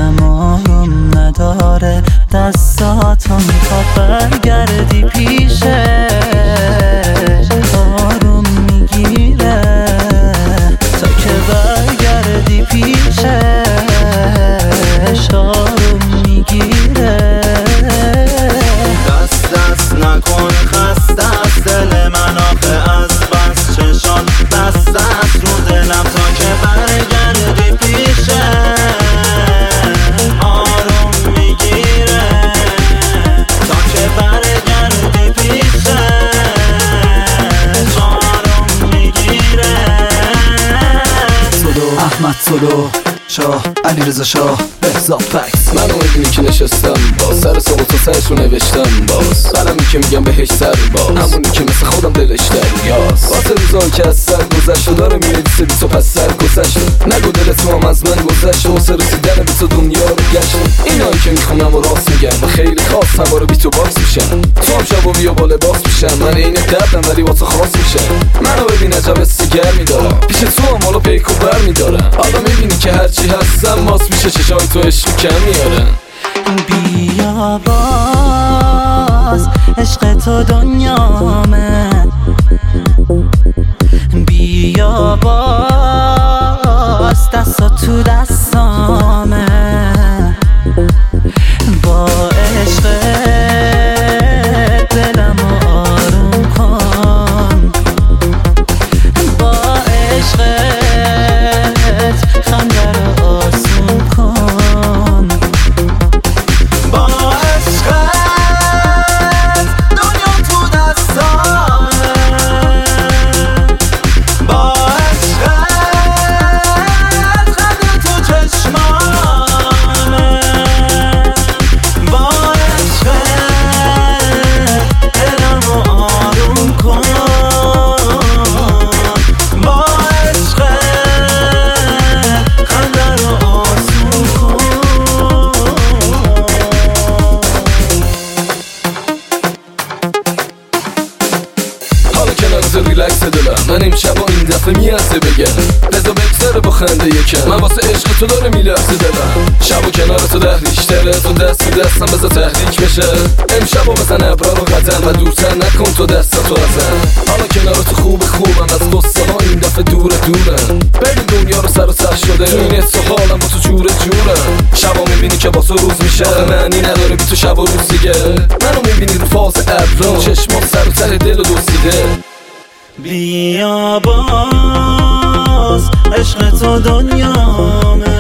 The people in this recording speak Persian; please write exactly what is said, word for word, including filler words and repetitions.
دلم آروم نداره، دستاتو میخواد برگردی پیشه، آروم میگیره تا که برگردی پیشه، آروم میگیره. دست دست نکن خسته از دل من آخه از بس چشان دست دست رو دلم تا که برگردی پیشه، آروم میگیره تا که برگردی پیشه، آروم میگیره. سلو احمد سلو شاه علی رضا شاه بهزاد فکس. منو میبینی که نشستم با سر صبح تو سرش رو نوشتم، باز قلمی که میگم بهش سر باز، همونی که مثل خودم دلش دریاست، واسه روزایی که از سر گذشت و داره میرسه بیسو پس سر گذشت، نگو دلت هم از من گذشت و واسه رسیدن بیسو دنیا رو گشت. اینایی که میخونم و راست میگم و خیلی خاص هوا رو بی تو باکس میشن، تو هم شب و بیا با لباس میشن، من این دردم ولی واسه خاص میشن. منو ببین عجب سیگر میدارم پیش تو هم حالا پیک و بر میدارم، حالا میبینی که هرچی هستم ماس میشه چشای تو عشق کم میارن. بیا باز عشق تو دنیامه، بیا باز دستا تو دستامه، با عشق دلمو آروم کن، با عشقت خنده رو آسون کن، با عشقت دنیا تو دستامه، با عشقت خنده تو چشمامه، با عشقت دلمو آروم کن، با عشقت خنده رو آسون کن. حالا کنار تو ریلکس دلم، من امشب و این دفعه میارزه بگم بذار بگذره با خنده یکم، من واسه عشق تو داره میلرزه دلم، شب و کنار تو ده ریشتره، تو دست تو دستم بذار تحریک بشه، امشب و بزن ابرار و قدم و دورتر نکن تو دستاتو ازم، حالا کنار تو خوب خوبم از قصه ها این دفعه دوره دورم، ببین دنیا رو سر و سر شده تو این حس و حالم با تو جوره جورم، شبا میبینی که با تو روز میشه آخه معنی نداره بی تو شب و روز دیگه، منو میبینی رو فاز ابرام چشمات سر و ته دل و دزدیده. بیا باز عشق تو دنیامه،